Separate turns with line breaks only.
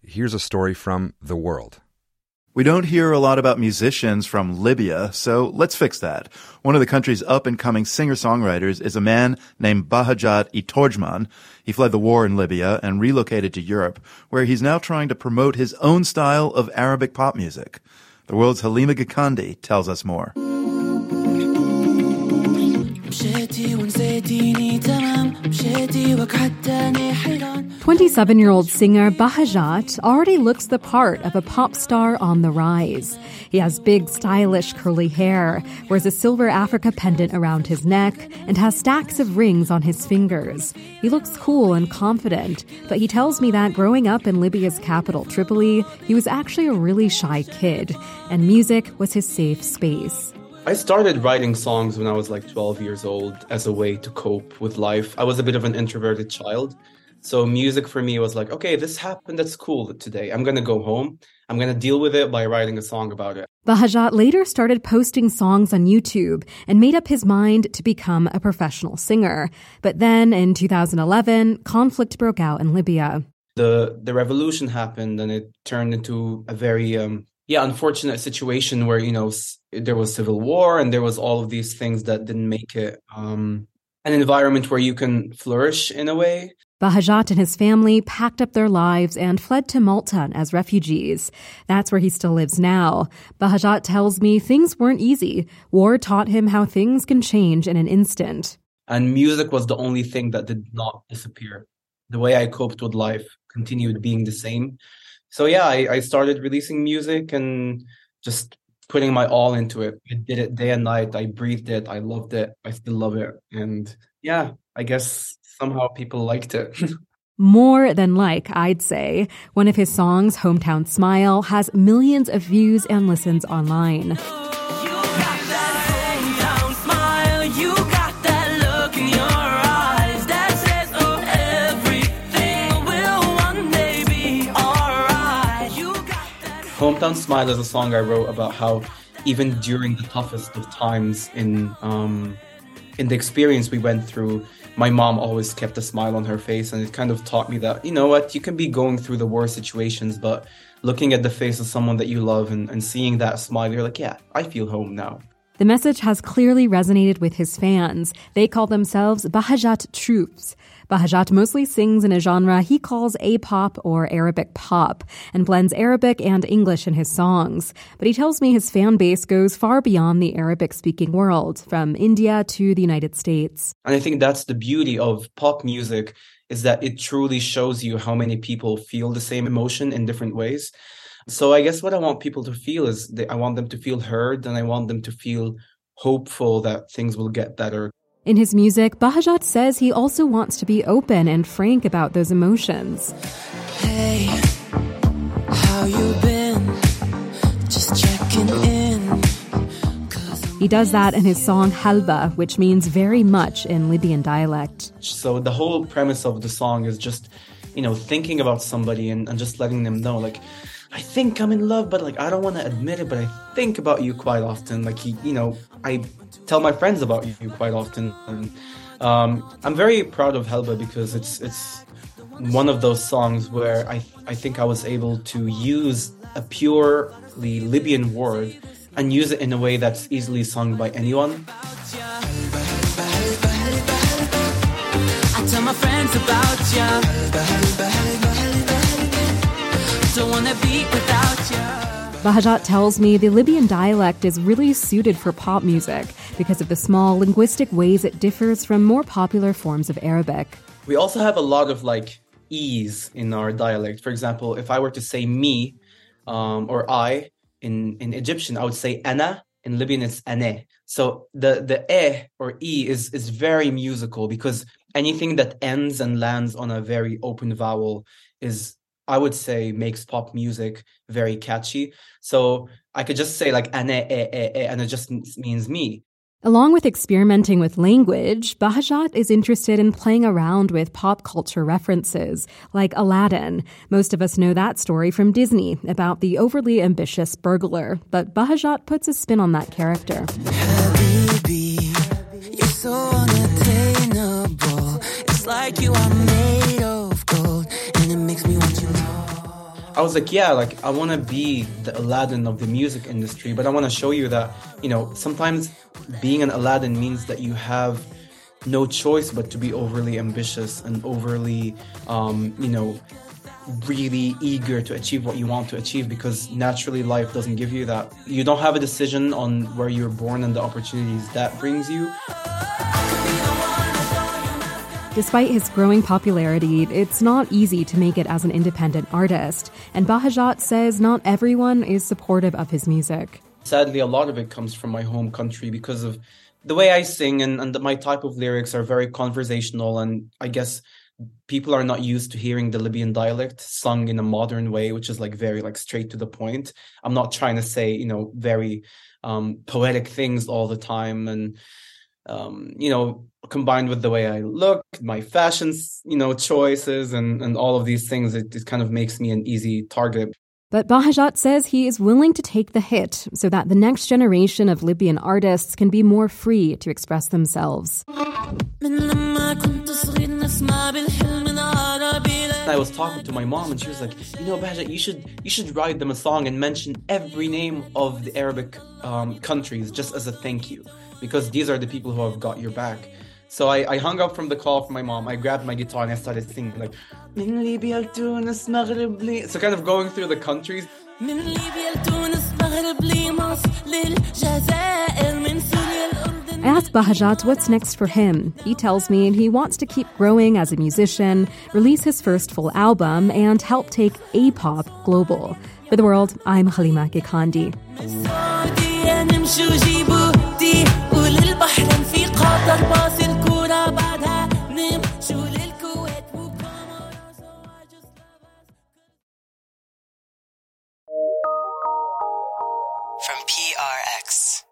here's a story from The World.
We don't hear a lot about musicians from Libya, so let's fix that. One of the country's up-and-coming singer-songwriters is a man named Bahajat Itorjman. He fled the war in Libya and relocated to Europe, where he's now trying to promote his own style of Arabic pop music. The World's Halima Gikandi tells us more.
27-year-old singer Bahajat already looks the part of a pop star on the rise. He has big, stylish, curly hair, wears a silver Africa pendant around his neck, and has stacks of rings on his fingers. He looks cool and confident, but he tells me that growing up in Libya's capital, Tripoli, he was actually a really shy kid, and music was his safe space.
I started writing songs when I was like 12 years old as a way to cope with life. I was a bit of an introverted child. So music for me was like, okay, this happened. That's cool today. I'm going to go home. I'm going to deal with it by writing a song about it.
Bahajat later started posting songs on YouTube and made up his mind to become a professional singer. But then in 2011, conflict broke out in Libya.
The revolution happened and it turned into a very unfortunate situation where, there was civil war and there was all of these things that didn't make it an environment where you can flourish in a way.
Bahajat and his family packed up their lives and fled to Malta as refugees. That's where he still lives now. Bahajat tells me things weren't easy. War taught him how things can change in an instant.
And music was the only thing that did not disappear. The way I coped with life continued being the same. So I started releasing music and just putting my all into it. I did it day and night. I breathed it. I loved it. I still love it. And I guess somehow people liked it.
More than I'd say. One of his songs, Hometown Smile, has millions of views and listens online.
Hometown Smile is a song I wrote about how even during the toughest of times in the experience we went through, my mom always kept a smile on her face, and it kind of taught me that, you know what, you can be going through the worst situations, but looking at the face of someone that you love and seeing that smile, you're like, yeah, I feel home now.
The message has clearly resonated with his fans. They call themselves Bahajat troops. Bahajat mostly sings in a genre he calls A-pop or Arabic pop and blends Arabic and English in his songs. But he tells me his fan base goes far beyond the Arabic-speaking world, from India to the United States.
And I think that's the beauty of pop music, is that it truly shows you how many people feel the same emotion in different ways. So I guess what I want people to feel is that I want them to feel heard, and I want them to feel hopeful that things will get better.
In his music, Bahajat says he also wants to be open and frank about those emotions.
Hey, how you been? Just checking in.
He does that in his song Halba, which means very much in Libyan dialect.
So the whole premise of the song is just, thinking about somebody and just letting them know, I think I'm in love, but I don't want to admit it, but I think about you quite often. I tell my friends about you quite often. And I'm very proud of Halba because it's one of those songs where I think I was able to use a purely Libyan word and use it in a way that's easily sung by anyone.
I tell my friends about you. Don't wanna be without you.
Bahajat tells me the Libyan dialect is really suited for pop music because of the small linguistic ways it differs from more popular forms of Arabic.
We also have a lot of ease in our dialect. For example, if I were to say me or I in Egyptian, I would say ana. In Libyan, it's ane. So the or e is very musical because anything that ends and lands on a very open vowel is, I would say, makes pop music very catchy. So I could just say ane, and it just means me.
Along with experimenting with language, Bahajat is interested in playing around with pop culture references, like Aladdin. Most of us know that story from Disney, about the overly ambitious burglar. But Bahajat puts a spin on that character.
Habibi, you're so unattainable. It's like you are made of gold, and it makes me want you more.
I was like, yeah, like I want to be the Aladdin of the music industry, but I want to show you that, sometimes being an Aladdin means that you have no choice but to be overly ambitious and overly, really eager to achieve what you want to achieve, because naturally life doesn't give you that. You don't have a decision on where you're born and the opportunities that brings you.
Despite his growing popularity, it's not easy to make it as an independent artist, and Bahajat says not everyone is supportive of his music.
Sadly, a lot of it comes from my home country because of the way I sing, and my type of lyrics are very conversational, and I guess people are not used to hearing the Libyan dialect sung in a modern way, which is like very like straight to the point. I'm not trying to say, very poetic things all the time, and combined with the way I look, my fashions, choices, and all of these things, it kind of makes me an easy target.
But Bahajat says he is willing to take the hit so that the next generation of Libyan artists can be more free to express themselves.
I was talking to my mom and she was like, Bahajat, you should write them a song and mention every name of the Arabic countries just as a thank you, because these are the people who have got your back. So I hung up from the call from my mom. I grabbed my guitar and I started singing like من ليبيا لتونس مغرب لي. So kind of going through the countries. من ليبيا لتونس مغرب لي مصر للجزائر من سوريا الأردن.
I asked Bahajat what's next for him. He tells me he wants to keep growing as a musician, release his first full album, and help take A-pop global. For The World, I'm Halima Gikandi.
From PRX.